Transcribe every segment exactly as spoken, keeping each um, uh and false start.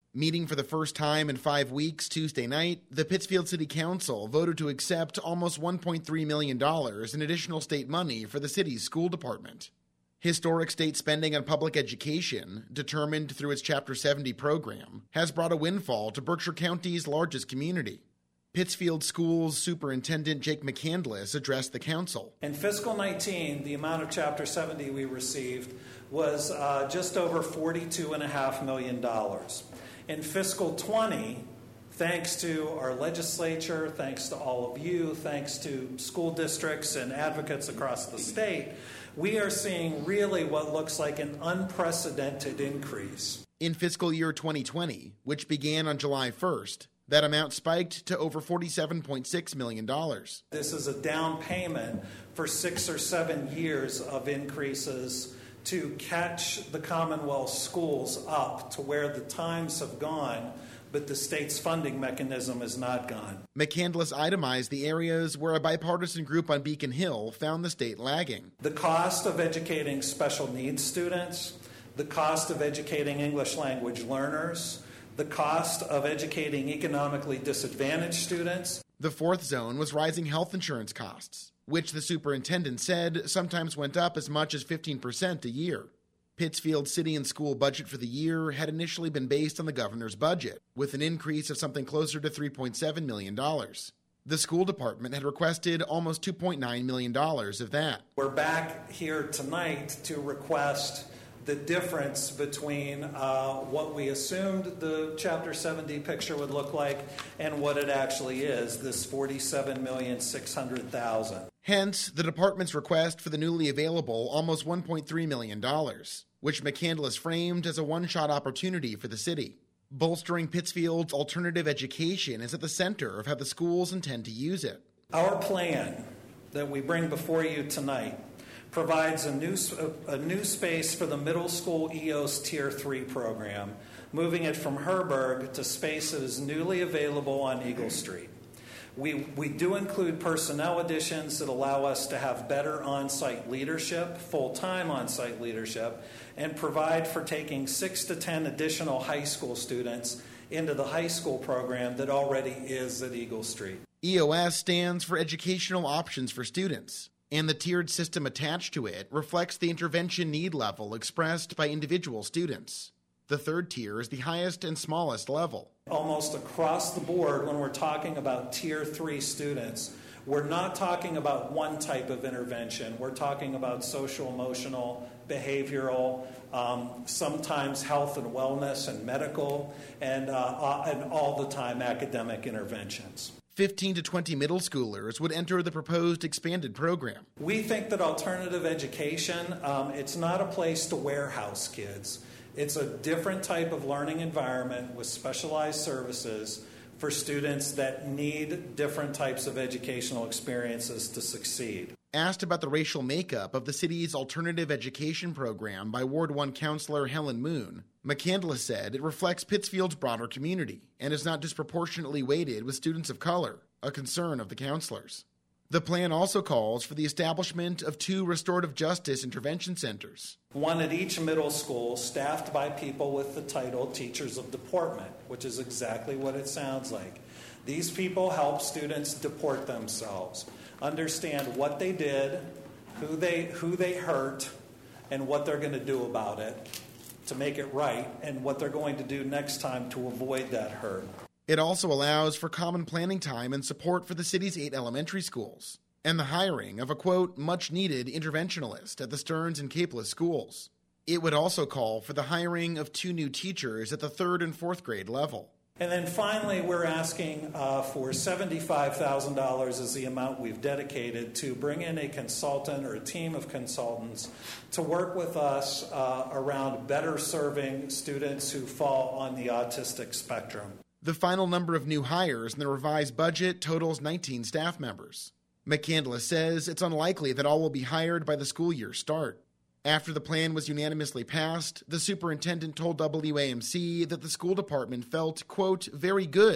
Meeting for the first time in five weeks Tuesday night, the Pittsfield City Council voted to accept almost one point three million dollars in additional state money for the city's school department. Historic state spending on public education, determined through its Chapter seventy program, has brought a windfall to Berkshire County's largest community. Pittsfield Schools Superintendent Jake McCandless addressed the council. In fiscal nineteen, the amount of Chapter seventy we received was uh, just over forty-two point five million dollars. In fiscal twenty, thanks to our legislature, thanks to all of you, thanks to school districts and advocates across the state, we are seeing really what looks like an unprecedented increase. In fiscal year twenty twenty, which began on July first, that amount spiked to over forty-seven point six million dollars. This is a down payment for six or seven years of increases to catch the Commonwealth schools up to where the times have gone, but the state's funding mechanism has not gone. McCandless itemized the areas where a bipartisan group on Beacon Hill found the state lagging. The cost of educating special needs students, the cost of educating English language learners, the cost of educating economically disadvantaged students. The fourth zone was rising health insurance costs, which the superintendent said sometimes went up as much as fifteen percent a year. Pittsfield's city and school budget for the year had initially been based on the governor's budget, with an increase of something closer to three point seven million dollars. The school department had requested almost two point nine million dollars of that. We're back here tonight to request the difference between uh, what we assumed the Chapter seventy picture would look like and what it actually is, this forty-seven million six hundred thousand dollars. Hence, the department's request for the newly available almost one point three million dollars, which McCandless framed as a one-shot opportunity for the city. Bolstering Pittsfield's alternative education is at the center of how the schools intend to use it. Our plan that we bring before you tonight provides a new, a new space for the middle school E O S Tier three program, moving it from Herberg to spaces newly available on Eagle Street. We, we do include personnel additions that allow us to have better on-site leadership, full-time on-site leadership, and provide for taking six to ten additional high school students into the high school program that already is at Eagle Street. E O S stands for Educational Options for Students, and the tiered system attached to it reflects the intervention need level expressed by individual students. The third tier is the highest and smallest level. Almost across the board, when we're talking about Tier three students, we're not talking about one type of intervention. We're talking about social, emotional, behavioral, um, sometimes health and wellness and medical, and, uh, uh, and all the time academic interventions. fifteen to twenty middle schoolers would enter the proposed expanded program. We think that alternative education, um, it's not a place to warehouse kids. It's a different type of learning environment with specialized services for students that need different types of educational experiences to succeed. Asked about the racial makeup of the city's alternative education program by Ward one Counselor Helen Moon, McCandless said it reflects Pittsfield's broader community and is not disproportionately weighted with students of color, a concern of the counselors. The plan also calls for the establishment of two restorative justice intervention centers. One at each middle school, staffed by people with the title Teachers of Deportment, which is exactly what it sounds like. These people help students deport themselves, understand what they did, who they, who they hurt, and what they're going to do about it to make it right, and what they're going to do next time to avoid that hurt. It also allows for common planning time and support for the city's eight elementary schools, and the hiring of a, quote, much-needed interventionalist at the Stearns and Capeless schools. It would also call for the hiring of two new teachers at the third and fourth grade level. And then finally, we're asking uh, for seventy-five thousand dollars is the amount we've dedicated to bring in a consultant or a team of consultants to work with us uh, around better serving students who fall on the autistic spectrum. The final number of new hires in the revised budget totals nineteen staff members. McCandless says it's unlikely that all will be hired by the school year start. After the plan was unanimously passed, the superintendent told W A M C that the school department felt, quote, very good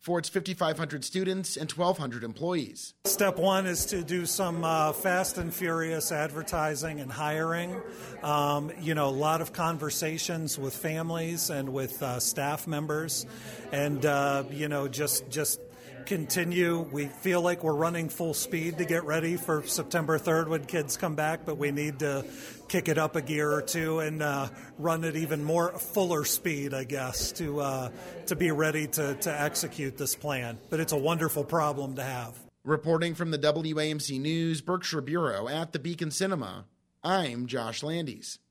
for its fifty-five hundred students and twelve hundred employees. Step one is to do some uh, fast and furious advertising and hiring. Um, you know, a lot of conversations with families and with uh, staff members, and uh, you know, just just continue. We feel like we're running full speed to get ready for September third when kids come back, but we need to kick it up a gear or two and uh, run at even more fuller speed, I guess, to uh, to be ready to, to execute this plan. But it's a wonderful problem to have. Reporting from the W A M C News Berkshire Bureau at the Beacon Cinema, I'm Josh Landis.